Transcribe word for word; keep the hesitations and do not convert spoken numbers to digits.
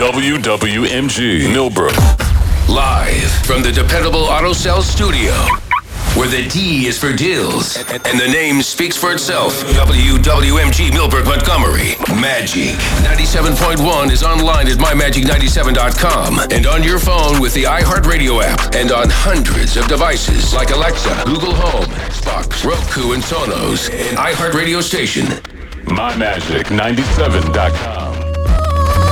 W W M G Millbrook. Live from the Dependable Auto Sales Studio, where the D is for deals, and the name speaks for itself. W W M G Millbrook Montgomery. Magic ninety-seven point one is online at my magic ninety-seven dot com and on your phone with the iHeartRadio app and on hundreds of devices like Alexa, Google Home, Xbox, Roku, and Sonos, and iHeartRadio station. my magic ninety-seven dot com.